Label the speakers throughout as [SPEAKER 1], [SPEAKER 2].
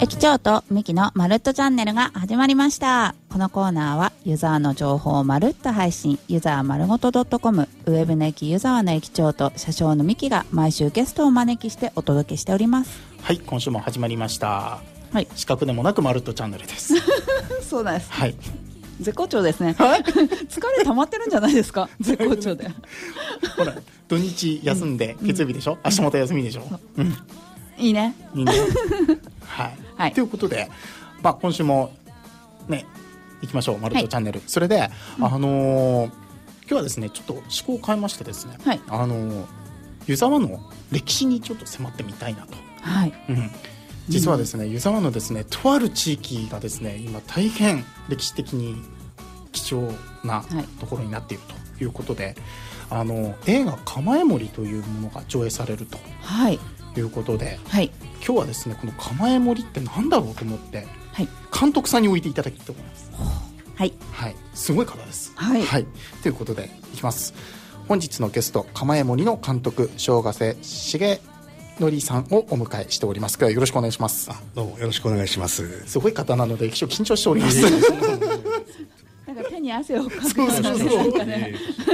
[SPEAKER 1] 駅長とミキのまるっとチャンネルが始まりました。このコーナーはユザーの情報をまるっと配信、ユザー丸ごと .com、 ウェブの駅ユザーの駅長と車掌のミキが毎週ゲストをお招きしてお届けしております。
[SPEAKER 2] はい、今週も始まりました。
[SPEAKER 1] はい、
[SPEAKER 2] 資格でもなくまるっとチャンネルです
[SPEAKER 1] そうなんです、
[SPEAKER 2] はい、
[SPEAKER 1] 絶好調ですね疲れ溜まってるんじゃないですか絶好調で
[SPEAKER 2] ほら土日休んで、月曜日でしょ、明日また休みでしょ、
[SPEAKER 1] いいね
[SPEAKER 2] いいねはい、はい、ということで、今週もね行きましょう、まるっとチャンネル、それで、今日はですねちょっと思考を変えましてですね、湯沢の歴史にちょっと迫ってみたいなと、実はですね、湯沢のですねとある地域がですね今大変歴史的に貴重なところになっているということで、映画釜江森というものが上映されるということで、今日はですねこの釜江森って何だろうと思って、監督さんに置いていただきたいと思います。すごい方です。ということでいきます。本日のゲスト釜江森の監督正ヶ瀬重則さんをお迎えしております。よろしくお願いします。
[SPEAKER 3] どうもよろしくお願いします。
[SPEAKER 2] すごい方なので一応緊張しております
[SPEAKER 1] なんか手に汗をかくようなね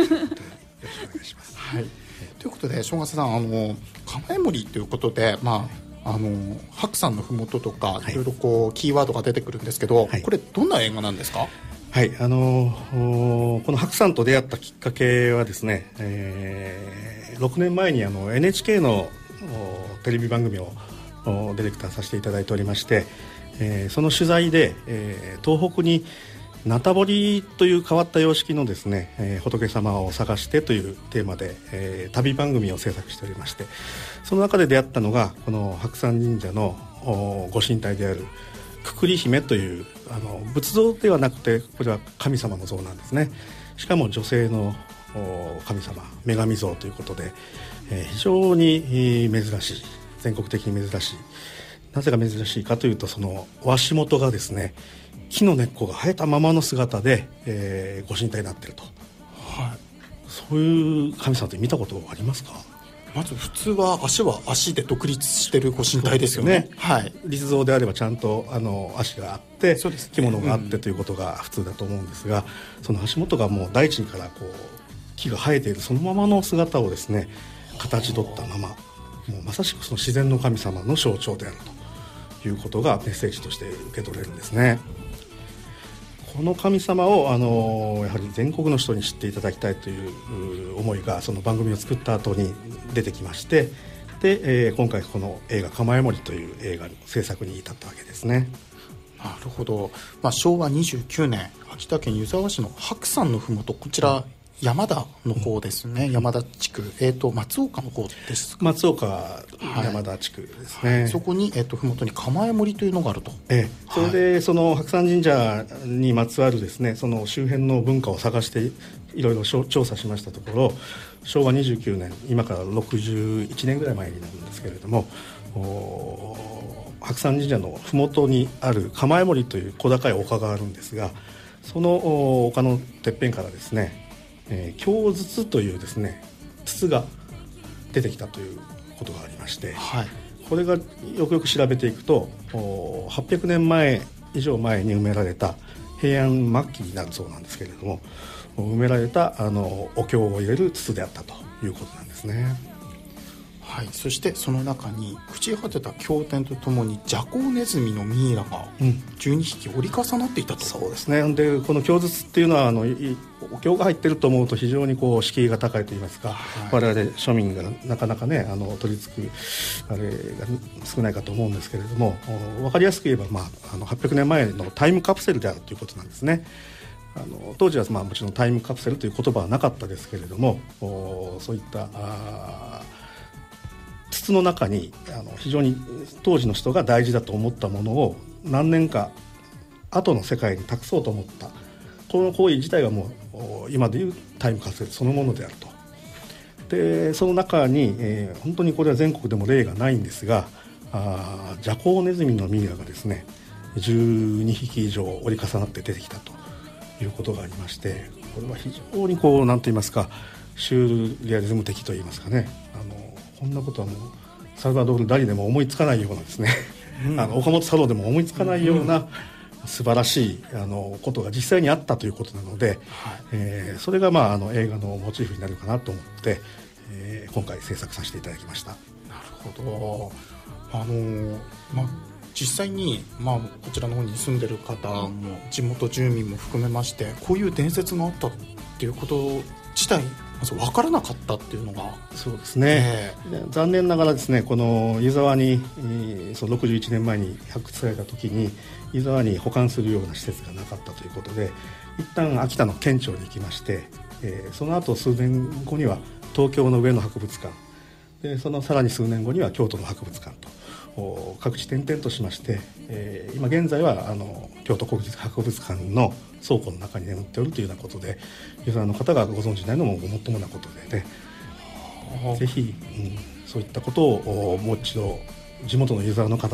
[SPEAKER 2] ということで正ヶ瀬さん、釜江森ということで、白山のふもととかいろいろこうキーワードが出てくるんですけど、これどんな映画なんですか？
[SPEAKER 3] この白山と出会ったきっかけはですね、6年前にNHK のテレビ番組をディレクターさせていただいておりまして、その取材で、東北になた堀という変わった様式のですね、仏様を探してというテーマで、旅番組を制作しておりまして、その中で出会ったのがこの白山神社のご神体であるくくり姫という仏像ではなくてこれは神様の像なんですね。しかも女性の神様女神像ということで、非常に珍しい、全国的に珍しい。なぜが珍しいかというと、そのお足元がですね木の根っこが生えたままの姿で、ご神体になっていると、そういう神様って見たことありますか？
[SPEAKER 2] まず普通は足で独立しているご神体ですよね。
[SPEAKER 3] 立像であればちゃんと足があって着物があってということが普通だと思うんですが、その足元がもう大地からこう木が生えているそのままの姿をですね形取ったまま、もうまさしくその自然の神様の象徴であるということがメッセージとして受け取れるんですね。この神様をやはり全国の人に知っていただきたいという思いがその番組を作った後に出てきまして、で、今回この映画釜江森という映画の制作に至ったわけですね。
[SPEAKER 2] なるほど、昭和29年秋田県湯沢市の白山のふもと、こちら山田の方ですね、山田地区、松岡の方ですか？
[SPEAKER 3] 松岡山田地区ですね。
[SPEAKER 2] そこに、ふもとに釜江森というのがあると、
[SPEAKER 3] それでその白山神社にまつわるですねその周辺の文化を探していろいろ調査しましたところ、昭和29年今から61年ぐらい前になるんですけれども、白山神社のふもとにある釜江森という小高い丘があるんですが、その丘のてっぺんからですね経筒というですね筒が出てきたということがありまして、これがよくよく調べていくと800年以上前に埋められた平安末期になるそうなんですけれども、埋められたお経を入れる筒であったということなんですね。
[SPEAKER 2] そしてその中に朽ち果てた経典とともにジャコウネズミのミイラが12匹折り重なっていたと、
[SPEAKER 3] そうですね。でこの経筒っていうのはお経が入ってると思うと非常にこう敷居が高いといいますか、我々庶民がなかなかね取り付くあれが少ないかと思うんですけれども、分かりやすく言えば、800年前のタイムカプセルであるということなんですね。当時はもちろんタイムカプセルという言葉はなかったですけれども、そういった筒の中に非常に当時の人が大事だと思ったものを何年か後の世界に託そうと思った、この行為自体がもう今でいうタイムカプセルそのものであると。でその中に、本当にこれは全国でも例がないんですが、ジャコウネズミのミイラがですね12匹以上折り重なって出てきたということがありまして、これは非常に何と言いますかシューレアリズム的と言いますかね、こんなことはもうサルバドール・ダリでも思いつかないようなですね岡本太郎でも思いつかないような素晴らしいことが実際にあったということなので、それが、映画のモチーフになるかなと思って、今回制作させていただきました。
[SPEAKER 2] なるほど。実際に、こちらの方に住んでる方も地元住民も含めましてこういう伝説があったっていうこと自体まず分からなかったっていうのが。
[SPEAKER 3] そうですね、残念ながらですね、この湯沢にその61年前に発掘された時に湯沢に保管するような施設がなかったということで一旦秋田の県庁に行きまして、その後数年後には東京の上野博物館でそのさらに数年後には京都の博物館と各地転々としまして、今現在は京都国立博物館の倉庫の中に眠っておるというようなことでユーザーの方がご存知ないのもごもっともなことでね、ぜひ、そういったことをもう一度地元のユーザーの方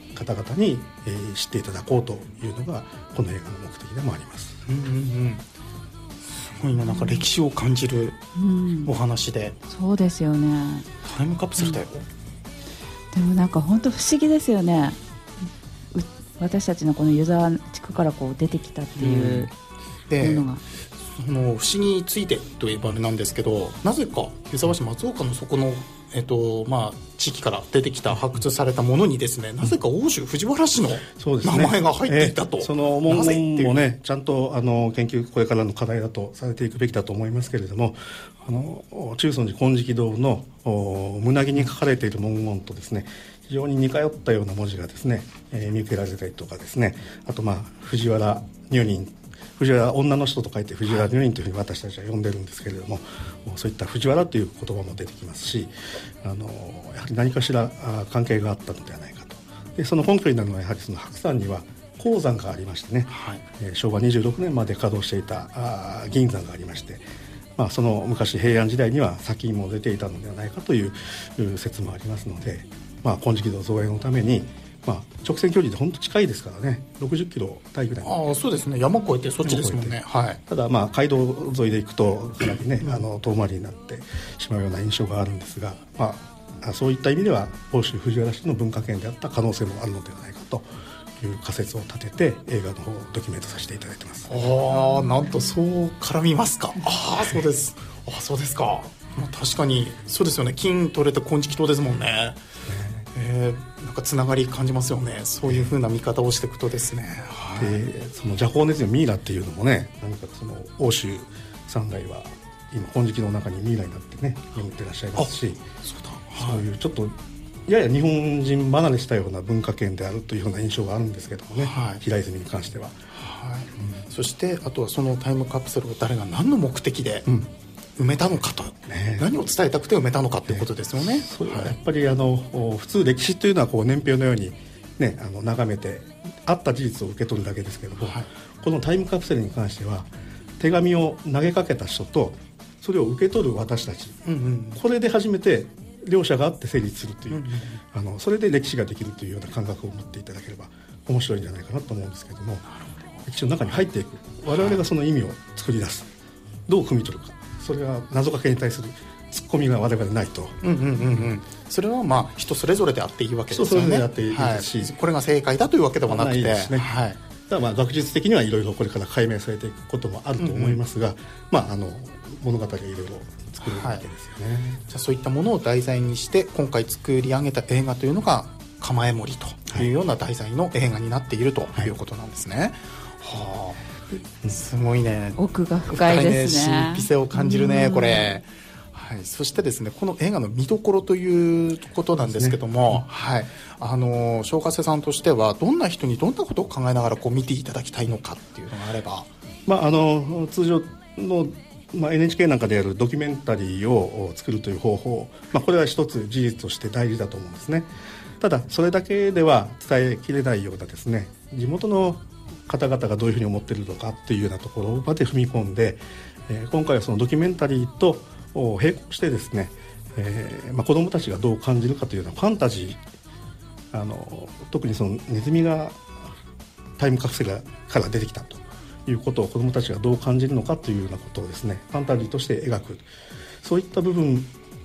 [SPEAKER 3] 々に、知っていただこうというのがこの映画の目的でもあります。
[SPEAKER 2] すごいなんか歴史を感じるお話で、
[SPEAKER 1] そうですよね。
[SPEAKER 2] タイムカプセルだよ、
[SPEAKER 1] でもなんか本当不思議ですよね。私たちのこの湯沢地区からこう出てきたっていうのが、
[SPEAKER 2] その不思議についてといえばあれなんですけど、なぜか湯沢市松岡のそこの、地域から出てきた発掘されたものにですね、なぜか奥州藤原氏の名前が入っていたと、
[SPEAKER 3] その文言もねちゃんと研究これからの課題だとされていくべきだと思いますけれども、中尊寺金色堂の胸木に書かれている文言とですね非常に似通ったような文字がですね、見受けられたりとかですね、あと藤原女人、藤原女の人と書いて藤原女人というふうに私たちは呼んでるんですけれども、そういった藤原という言葉も出てきますし、やはり何かしら関係があったのではないかと。でその根拠になるのはやはりその白山には鉱山がありましてね、昭和26年まで稼働していた銀山がありまして、その昔平安時代には砂金も出ていたのではないかという説もありますので、金色堂造営のために、直線距離で本当近いですからね、60キロ台ぐらい。
[SPEAKER 2] そうですね、山越えてそっちですもんね。
[SPEAKER 3] ただ街道沿いで行くとかなりね、遠回りになってしまうような印象があるんですが、そういった意味では奥州藤原氏の文化圏であった可能性もあるのではないかという仮説を立てて映画の方をドキュメントさせていただいてます。
[SPEAKER 2] なんとそう絡みますか。そうです。そうですか。確かにそうですよね、金取れた金色堂ですもんね。なんかつながり感じますよね、そういう風な見方をしていくとですね。
[SPEAKER 3] でその邪法ネズミミイラっていうのもね、何かその奥州三代は今金色の中にミイラになってね眠ってらっしゃいますし、そういうちょっとやや日本人離れしたような文化圏であるというような印象があるんですけどもね、平泉に関しては。
[SPEAKER 2] そしてあとはそのタイムカプセルを誰が何の目的で埋めたのかと、何を伝えたくて埋めたのかということですよね。
[SPEAKER 3] それはやっぱり普通歴史というのはこう年表のように、眺めてあった事実を受け取るだけですけども、このタイムカプセルに関しては手紙を投げかけた人とそれを受け取る私たち、これで初めて両者があって成立するという、それで歴史ができるというような感覚を持っていただければ面白いんじゃないかなと思うんですけども、歴史の中に入っていく我々がその意味を作り出す、どう汲み取るか、それは謎かけに対するツッコミが我々ないと、
[SPEAKER 2] それは人それぞれであっていいわけですよね。
[SPEAKER 3] 人それぞれであっていいですし、
[SPEAKER 2] これが正解だというわけではなくて、
[SPEAKER 3] ただ学術的にはいろいろこれから解明されていくこともあると思いますが、物語がいろいろ作るわけですよね。
[SPEAKER 2] じゃあそういったものを題材にして今回作り上げた映画というのが構え森というような題材の映画になっているということなんですね。すごいね、
[SPEAKER 1] 奥が深いですね。
[SPEAKER 2] 神秘性を感じるね、これ。そしてですね、この映画の見どころということなんですけども、松下瀬さんとしてはどんな人にどんなことを考えながら見ていただきたいのかっていうのがあれば。
[SPEAKER 3] 通常の、NHK なんかでやるドキュメンタリーを作るという方法、これは一つ事実として大事だと思うんですね。ただそれだけでは伝えきれないようなですね、地元の方々がどういうふうに思っているのかっていうようなところまで踏み込んで、今回はそのドキュメンタリーと並行してですね、子どもたちがどう感じるかというようなファンタジー、特にそのネズミがタイムカプセルから出てきたということを子どもたちがどう感じるのかというようなことをですね、ファンタジーとして描く、そういった部分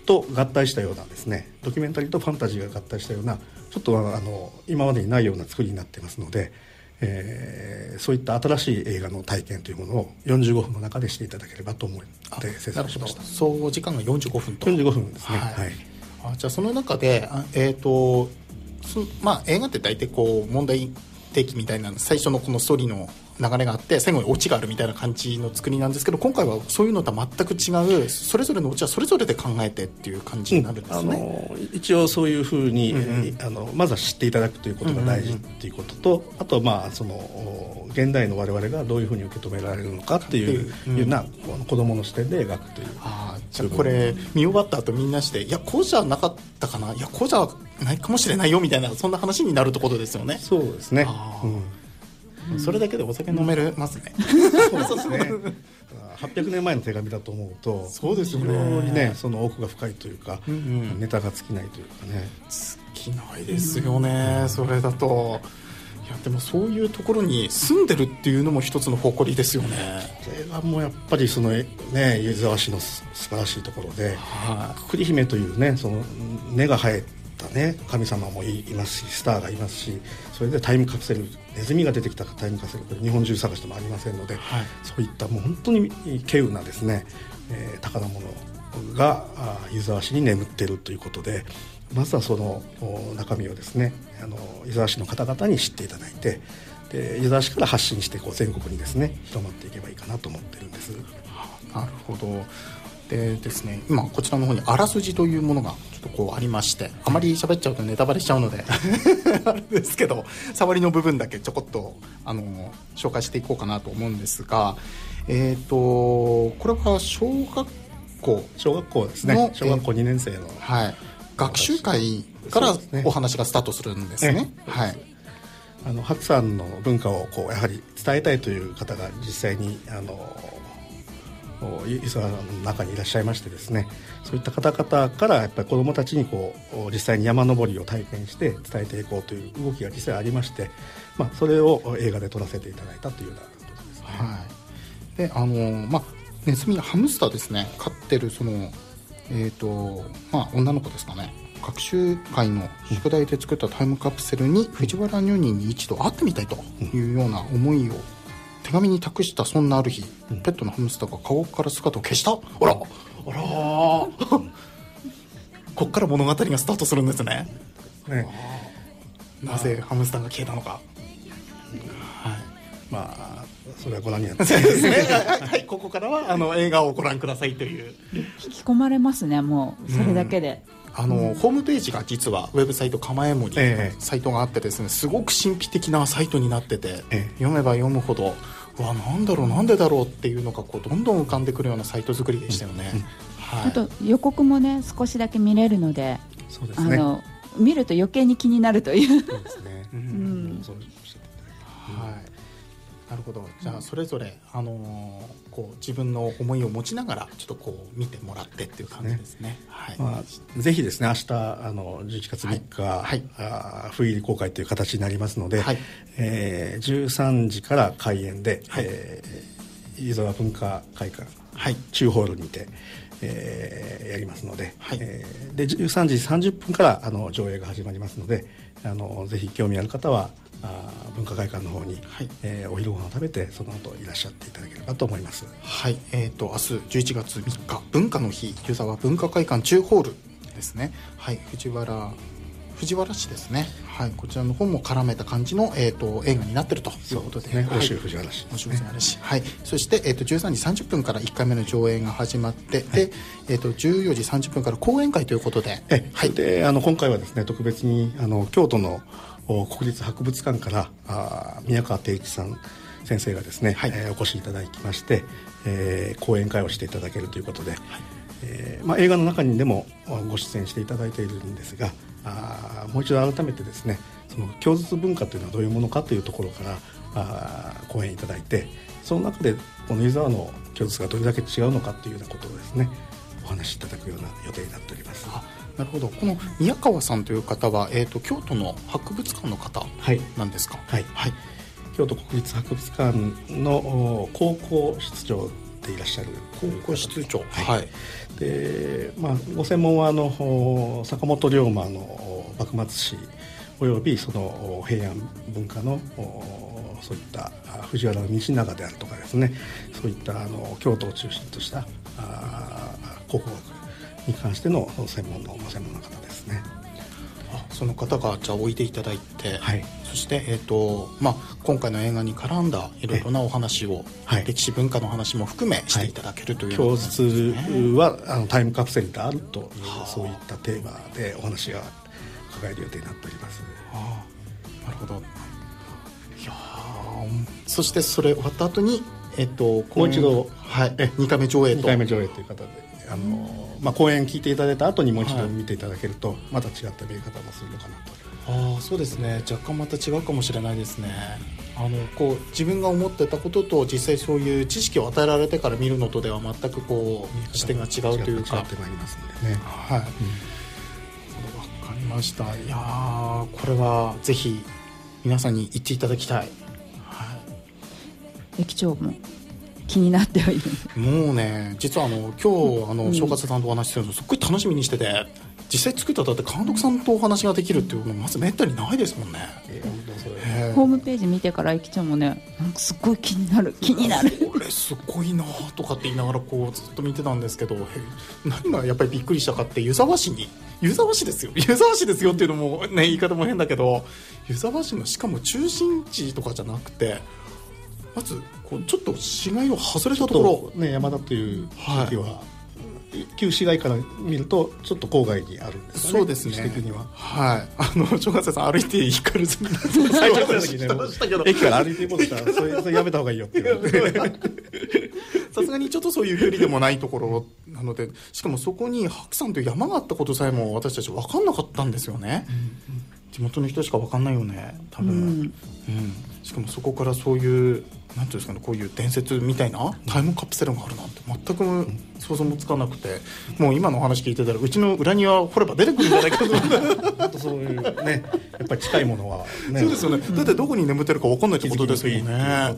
[SPEAKER 3] と合体したようなですね、ドキュメンタリーとファンタジーが合体したようなちょっと今までにないような作りになっていますので、そういった新しい映画の体験というものを45分の中でしていただければと思って制作しました。
[SPEAKER 2] 総時間が45分と。
[SPEAKER 3] 45分ですね。はい。
[SPEAKER 2] じゃあその中で映画って大体こう問題提起みたいな最初のこのストーリーの流れがあって最後にオチがあるみたいな感じの作りなんですけど、今回はそういうのとは全く違う、それぞれのオチはそれぞれで考えてっていう感じになるんですね。
[SPEAKER 3] 一応そういうふうに、まずは知っていただくということが大事っていうことと、あとその現代の我々がどういうふうに受け止められるのかっていうような子どもの視点で描くという。
[SPEAKER 2] じゃあこれ見終わった後みんなして、いやこうじゃなかったかな、いやこうじゃないかもしれないよみたいな、そんな話になるってことですよね。
[SPEAKER 3] そうですね。
[SPEAKER 2] それだけでお酒飲めますね。
[SPEAKER 3] そうですね。800年前の手紙だと思うと、
[SPEAKER 2] そうですよね。
[SPEAKER 3] 非常にね、その奥が深いというか、ネタが尽きないというかね。
[SPEAKER 2] 尽きないですよね。それだと。いやでもそういうところに住んでるっていうのも一つの誇りですよね。
[SPEAKER 3] それはもうやっぱりそのね、湯沢市の素晴らしいところで、栗姫というね、その根が生えね、神様もいますし、スターがいますし、それでタイムカプセル、ネズミが出てきたタイムカプセル、これ日本中探してもありませんので、そういったもう本当に稀有なですね、宝物が湯沢市に眠っているということで、まずはその中身をですね、湯沢市の方々に知っていただいて、で湯沢市から発信して全国にですね広まっていけばいいかなと思ってるんです。
[SPEAKER 2] なるほど。でですね、今こちらの方にあらすじというものがちょっとこうありまして、あまり喋っちゃうとネタバレしちゃうのであれですけど、触りの部分だけちょこっと紹介していこうかなと思うんですが、これは小学校
[SPEAKER 3] ですね。小学校2年生の、
[SPEAKER 2] 学習会からお話がスタートするんですね。
[SPEAKER 3] 白山の文化をやはり伝えたいという方が実際に湯沢の中にいらっしゃいましてですね、そういった方々からやっぱり子どもたちに実際に山登りを体験して伝えていこうという動きが実際ありまして、それを映画で撮らせていただいたというようなことですね。
[SPEAKER 2] でネズミハムスターですね、飼ってるその女の子ですかね、学習会の宿題で作ったタイムカプセルに藤原入人に一度会ってみたいというような思いを手紙に託したそんなある日、ペットのハムスターが顔から姿を消した。あらこっから物語がスタートするんですね。なぜハムスターが消えたのか、
[SPEAKER 3] それはご覧になって
[SPEAKER 2] ですね。ここからは映画をご覧くださいという。
[SPEAKER 1] 引き込まれますね、もうそれだけで。
[SPEAKER 2] ホームページが実はウェブサイトかまえもりサイトがあってですね、すごく神秘的なサイトになってて、読めば読むほどなんだろうなんでだろうっていうのがどんどん浮かんでくるようなサイト作りでしたよね。
[SPEAKER 1] あと予告もね少しだけ見れるので、
[SPEAKER 3] そうですね、
[SPEAKER 1] 見ると余計に気になるという。
[SPEAKER 3] そうですね。
[SPEAKER 2] なるほど。じゃあそれぞれ、自分の思いを持ちながらちょっと見てもらってっていう感じですね。
[SPEAKER 3] ぜひですね、明日11月3日、不入り公開という形になりますので、13時から開演で、湯沢文化会館、中ホールにて、やりますので、で13時30分から上映が始まりますので、ぜひ興味ある方は文化会館の方に、お昼ご飯を食べてその後いらっしゃっていただければと思います。
[SPEAKER 2] 明日11月3日文化の日、湯沢文化会館中ホールですね。藤原市ですね。こちらの方も絡めた感じの、映画になっているということで、
[SPEAKER 3] 奥州藤原市、
[SPEAKER 2] そして、13時30分から1回目の上映が始まって、で、14時30分から講演会ということで、
[SPEAKER 3] で今回はですね、特別に京都の国立博物館から宮川定一さん先生がですね、お越しいただきまして、講演会をしていただけるということで、映画の中にでもご出演していただいているんですが、もう一度改めてですね、その共通文化というのはどういうものかというところから講演いただいて、その中でこの湯沢の共通がどれだけ違うのかというようなことをですね、お話しいただくような予定になっております。
[SPEAKER 2] なるほど。この宮川さんという方は、京都の博物館の方なんですか？
[SPEAKER 3] 京都国立博物館の高校室長っていらっしゃる
[SPEAKER 2] 広報室長、
[SPEAKER 3] はい、で、ご専門は坂本龍馬の幕末史およびその平安文化のそういった藤原道長であるとかですね、そういった京都を中心とした考古学に関しての専門の方ですね。
[SPEAKER 2] その方がじゃあおいでいただいて、はい、そして、今回の映画に絡んだいろいろなお話を、歴史文化の話も含めしていただけるという、
[SPEAKER 3] 供述はタイムカプセルであるという、そういったテーマでお話が伺える予定になっております。
[SPEAKER 2] なるほど。いや、そしてそれ終わった後に、
[SPEAKER 3] もう一度、
[SPEAKER 2] 2回目上映と
[SPEAKER 3] いう形で講演聞いていただいた後にもう一度見ていただけると、また違った見え方もするのかなと。
[SPEAKER 2] そうですね、若干また違うかもしれないですね。自分が思ってたことと実際そういう知識を与えられてから見るのとでは全く視点が違うというか、
[SPEAKER 3] 違ってまいりますのでね。
[SPEAKER 2] はい、分かりました。いや、これはぜひ皆さんに言っていただきたい。
[SPEAKER 1] 駅長も気になってはいる。
[SPEAKER 2] もうね、実は今日正勝さんとお話しするのすっごい楽しみにしてて、実際作っただって監督さんとお話ができるっていうのまずめったにないですもんね。
[SPEAKER 1] ホームページ見てから駅長もね、なんかすっごい気になる
[SPEAKER 2] これすごいなとかって言いながらずっと見てたんですけど、何がやっぱりびっくりしたかって、湯沢市ですよっていうのもね、言い方も変だけど、湯沢市のしかも中心地とかじゃなくて、まずちょっと市街を外れたところ、
[SPEAKER 3] 山田という地域は、旧市街から見るとちょっと郊外にあるんですかね。
[SPEAKER 2] そうですね、
[SPEAKER 3] 的には。
[SPEAKER 2] 正勝さん歩いて行かれずに
[SPEAKER 3] 最初の時ね、駅から歩いていこうとしたらそれやめた方がいいよって言われて
[SPEAKER 2] さすがにちょっとそういう距離でもないところなので、しかもそこに白山という山があったことさえも私たち分かんなかったんですよね。地元の人しか分かんないよね、多分。しかもそこからそういうなんていうんですかね、こういう伝説みたいなタイムカプセルがあるなんて全く想像もつかなくて、もう今のお話聞いてたらうちの裏庭掘れば出てくるんじゃないかと
[SPEAKER 3] そういうね、やっぱり近いものは、
[SPEAKER 2] ね、そうですよね、だってどこに眠ってるか分かんないってことですよね。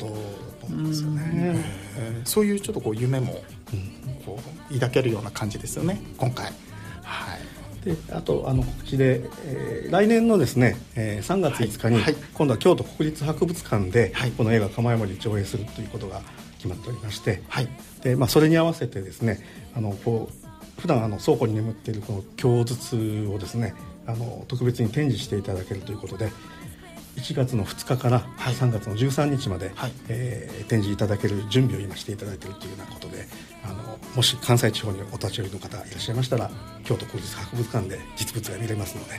[SPEAKER 2] そういうちょっと夢も抱けるような感じですよね、今回。
[SPEAKER 3] で、あと告知で、来年のですね、3月5日に、今度は京都国立博物館で、この映画釜山に上映するということが決まっておりまして、でそれに合わせてですね、普段倉庫に眠っているこの供述をですね、特別に展示していただけるということで、1月の2日から3月の13日まで、展示いただける準備を今していただいているというようなことで、もし関西地方にお立ち寄りの方いらっしゃいましたら、京都国立博物館で実物が見れますので。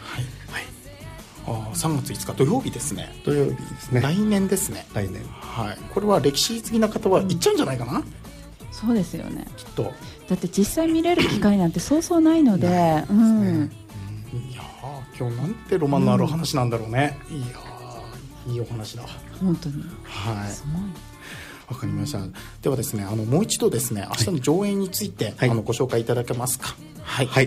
[SPEAKER 2] 3月5日土曜日ですね。
[SPEAKER 3] 土曜日ですね。
[SPEAKER 2] 来年ですね。
[SPEAKER 3] 来年。
[SPEAKER 2] これは歴史好きな方は行っちゃうんじゃないかな。
[SPEAKER 1] そうですよね。
[SPEAKER 2] きっと。
[SPEAKER 1] だって実際見れる機会なんてそうそうないので。いや
[SPEAKER 2] 今日なんてロマンのある話なんだろうね。いいお話だ。
[SPEAKER 1] 本当に。
[SPEAKER 2] すごい。わかりました。ではですね、もう一度ですね、明日の上映について、ご紹介いただけますか。明日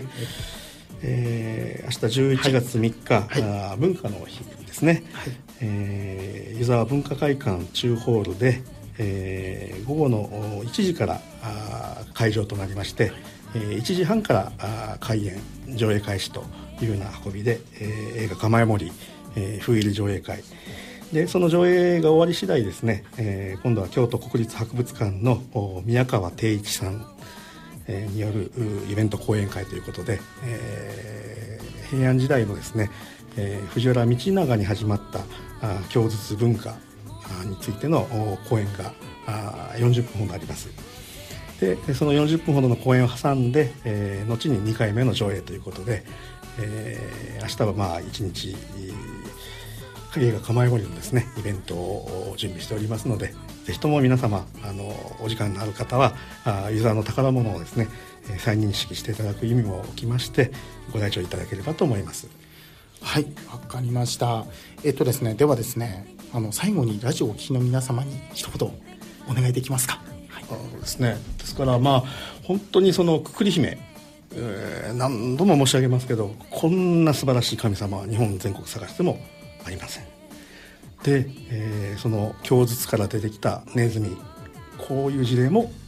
[SPEAKER 3] 11月3日、文化の日ですね。湯沢文化会館中ホールで、午後の1時から会場となりまして、1時半から開演上映開始というような運びで、映画釜山森封入り上映会で、その上映が終わり次第ですね、今度は京都国立博物館の宮川定一さんによるイベント講演会ということで、平安時代のですね、藤原道長に始まった供述文化についての講演が40分ほどあります。でその40分ほどの講演を挟んで、後に2回目の上映ということで、明日は1日映画釜山森のですねイベントを準備しておりますので、ぜひとも皆様お時間のある方は湯沢の宝物をですね再認識していただく意味も置きましてご来場いただければと思います。
[SPEAKER 2] はい、わかりました。ですね、ではですね、最後にラジオをお聞きの皆様に一言お願いできますか。
[SPEAKER 3] ですね、ですから本当にそのくくり姫、何度も申し上げますけど、こんな素晴らしい神様は日本全国探してもありません。で、その供述から出てきたネズミ、こういう事例も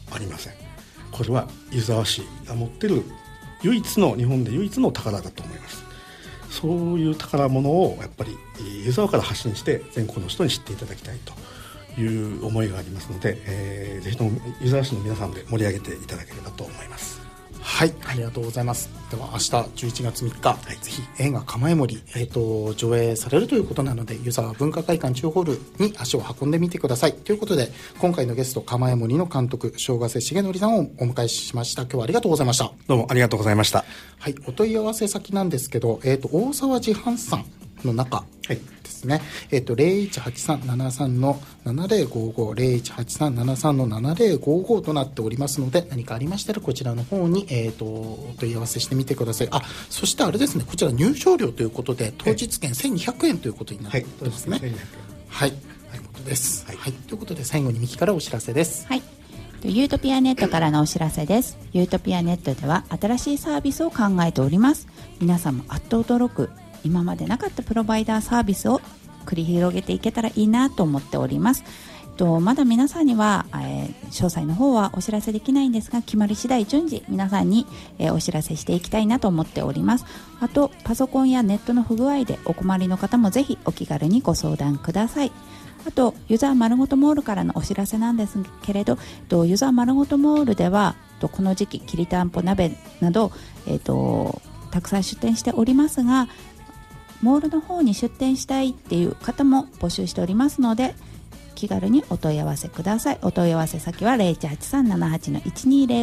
[SPEAKER 3] ありません。これは湯沢市が持ってる日本で唯一の宝だと思います。そういう宝物をやっぱり湯沢から発信して全国の人に知っていただきたいという思いがありますので、ぜひとも湯沢市の皆さんで盛り上げていただければと思います。
[SPEAKER 2] はい、ありがとうございます。では明日11月3日、ぜひ映画釜え森、上映されるということなので、湯沢文化会館中ホールに足を運んでみてください。ということで、今回のゲスト釜え森の監督正ヶ瀬重則さんをお迎えしました。今日はありがとうございました。
[SPEAKER 3] どうもありがとうございました。
[SPEAKER 2] はい、お問い合わせ先なんですけど、大沢自販さんの中ですね、018373-7055 018373-7055となっておりますので、何かありましたらこちらの方に、お問い合わせしてみてください。そしてあれですね、こちら入場料ということで当日券1200円ということになってますね。はい、ということです。はい、ということで最後にミキからお知らせです。
[SPEAKER 1] はい、ユートピアネットからのお知らせです。ユートピアネットでは新しいサービスを考えております。皆さんもあっと驚く今までなかったプロバイダーサービスを繰り広げていけたらいいなと思っております。まだ皆さんには、詳細の方はお知らせできないんですが、決まり次第順次皆さんに、お知らせしていきたいなと思っております。あとパソコンやネットの不具合でお困りの方もぜひお気軽にご相談ください。あと湯沢まるごとモールからのお知らせなんですけれど、湯沢まるごとモールではこの時期きりたんぽ鍋など、たくさん出店しておりますが、モールの方に出店したいっていう方も募集しておりますので、気軽にお問い合わせください。お問い合わせ先は 0183-78-1205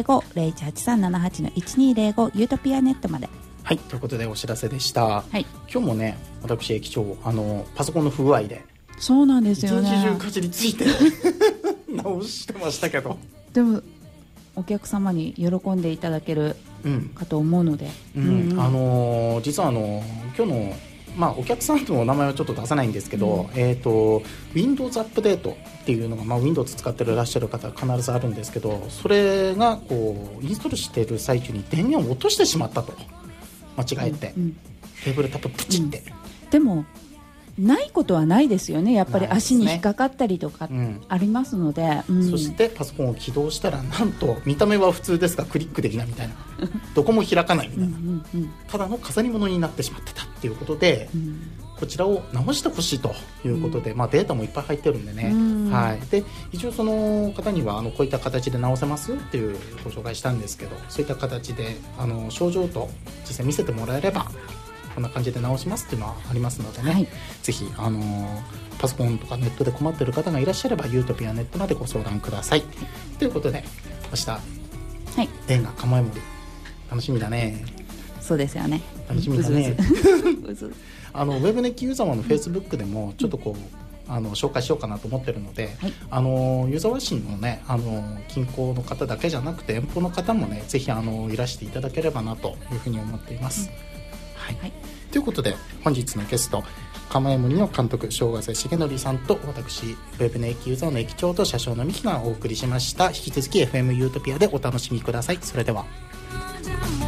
[SPEAKER 1] 0183-78-1205 ユートピアネットまで。
[SPEAKER 2] はい、ということでお知らせでした。
[SPEAKER 1] はい、
[SPEAKER 2] 今日もね、私駅長パソコンの不具合で
[SPEAKER 1] そうなんですよね、
[SPEAKER 2] 一日中かじりついて直してましたけど、
[SPEAKER 1] でもお客様に喜んでいただけるかと思うので、
[SPEAKER 2] 実は今日のお客さんのお名前はちょっと出さないんですけど、Windows アップデートっていうのが、Windows 使ってらっしゃる方は必ずあるんですけど、それがインストールしている最中に電源を落としてしまったと、間違えて、テーブルタッププチって、
[SPEAKER 1] でもないことはないですよね。やっぱり足に引っかかったりとかありますので、
[SPEAKER 2] そしてパソコンを起動したら、なんと見た目は普通ですがクリックできないみたいなどこも開かないみたいなただの飾り物になってしまってたっていうことで、こちらを直してほしいということで、データもいっぱい入ってるんでね、で一応その方にはこういった形で直せますよっていうご紹介したんですけど、そういった形で症状と実際見せてもらえればこんな感じで直しますっていうのはありますのでね、ぜひパソコンとかネットで困っている方がいらっしゃればユートピアネットまでご相談ください。ということで明日、映画釜え森楽しみだね。
[SPEAKER 1] そうですよね、
[SPEAKER 2] 楽しみだね。ウェブネッキユーザーのフェイスブックでもちょっと紹介しようかなと思ってるので、湯沢市のね近郊の方だけじゃなくて遠方の方もね、ぜひいらしていただければなというふうに思っています。ということで本日のゲスト、釜え森の監督正ヶ瀬重則さんと、私ウェブネッキユーザーの駅長と車掌のミキがお送りしました。引き続き FM ユートピアでお楽しみください。それでは。